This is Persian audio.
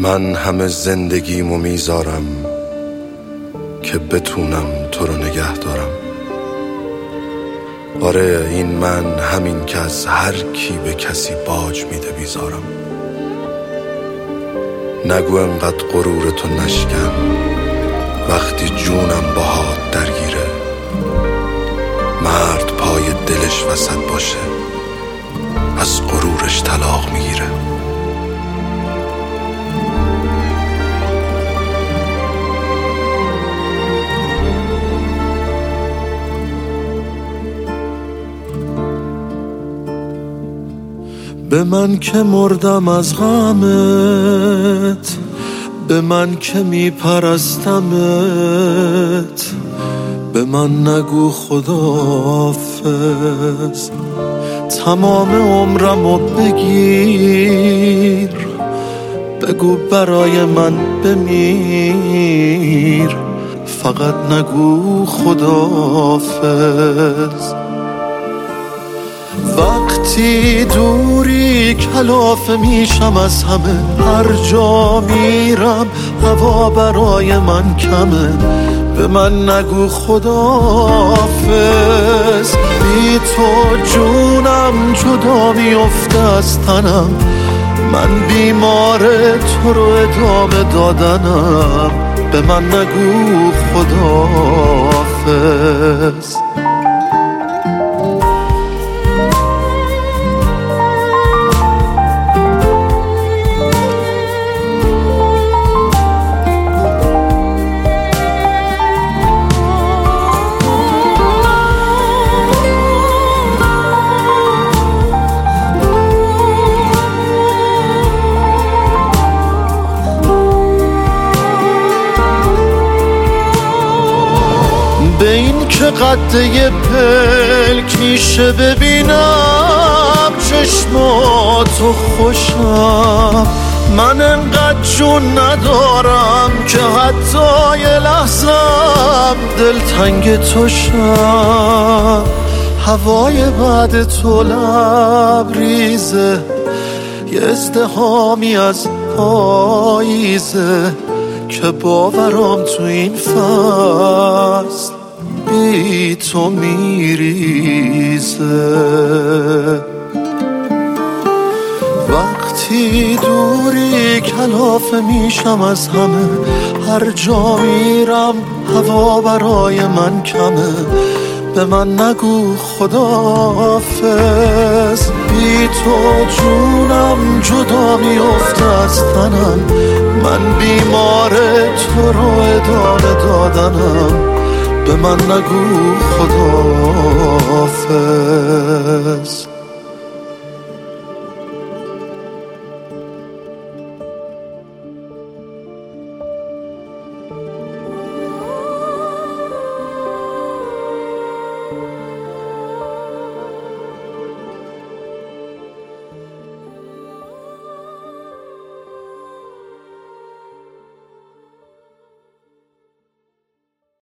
من همه زندگیمو میذارم که بتونم تو رو نگه دارم. آره این من، همین که از هر کی به کسی باج میده بیزارم. نگو انقدر غرور تو نشکن وقتی جونم باهات درگیره. مرد پای دلش وسط باشه از غرورش طلاق میگیره. به من که مردم از غمت، به من که میپرستمت، به من نگو خداحافظ. تمام عمرمو بگیر، بگو برای من بمیر، فقط نگو خداحافظ. وقتی دوری کلافه میشم از همه، هر جا میرم هوا برای من کمه. به من نگو خداحافظ، بی تو جونم جدا میفته از تنم. من بیمار تو رو ادامه دادنم. به من نگو خداحافظ. به این که قده پلک میشه ببینم چشماتو خوشم. من انقدر جون ندارم که حتی یه لحظم دلتنگ تو شم. هوای بعد تو لبریزه، یه ازدحامی از پاییزه که باورم تو این فصل بی تو میریزه. وقتی دوری کلافه میشم از همه، هر جا میرم هوا برای من کمه. به من نگو خداحافظ، بی تو جونم جدا میفته از تنم. من بیمار تو رو ادامه دادنم. به من نگو خداحافظ.